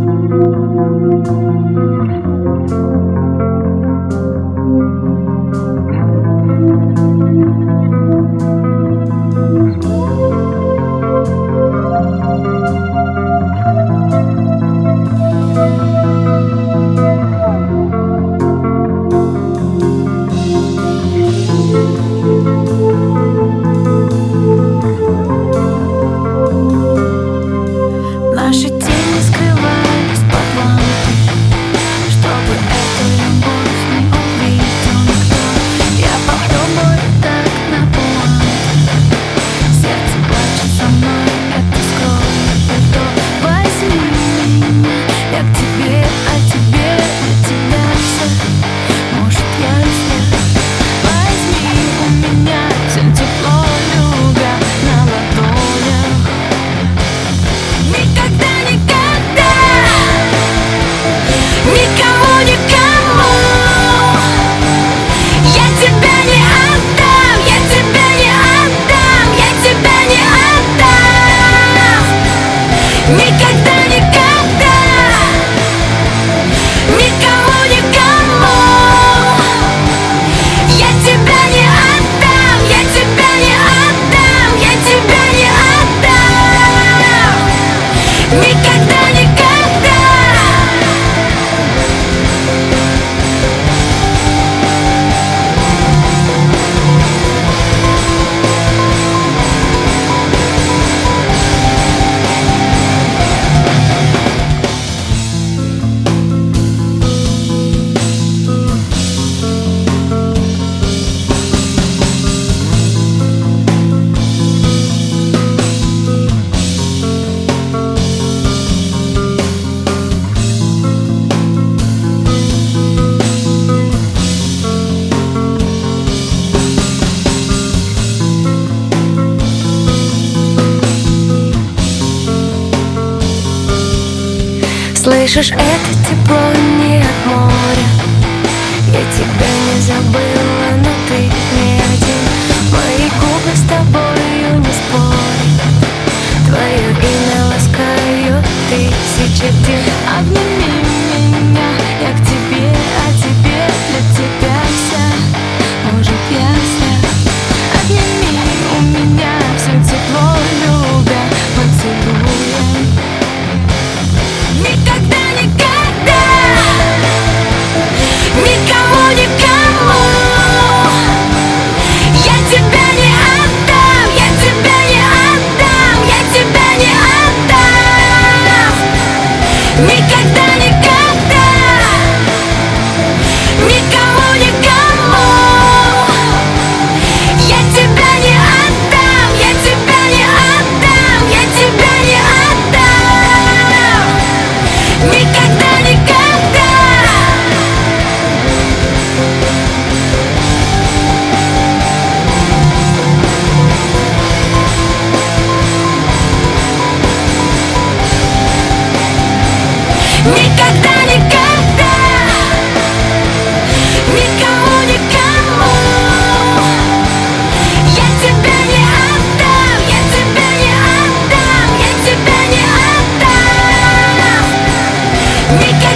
Наши тени скрывались под лампой, чтобы эту любовь не увидел никто. Я попробую так наполовину, сердце плачет со мной, это скроет пальто. Возьми меня, я к тебе, а тебе для тебя все. Может, я зря. Возьми у меня все тепло, любя на ладонях. Никогда, никогда, никому, никому я тебя не отдам, я тебя не отдам, я тебя не отдам. Никогда, никогда, никому, никому я тебя не отдам, я тебя не отдам, я тебя не отдам. Никогда, никогда. Слышишь, это тепло не от моря. Я тебя не забыла, но ты не один. Мои губы с тобою не спорят. Твое имя ласкают тысячи дней. Обними меня, я к тебе, а тебе для тебя вся. Может, я зря. Обними у меня все тепло, любя, поцелуем. Никогда, никогда, никому, никому я тебя не отдам, я тебя не отдам, я тебя не отдам. Никогда, никогда, никому, никому я тебя не отдам, я тебя не отдам, я тебя не отдам. Никогда, никогда. Никогда, никогда, никому, никому я тебя не отдам, я тебя не отдам, я тебя не отдам. Никогда.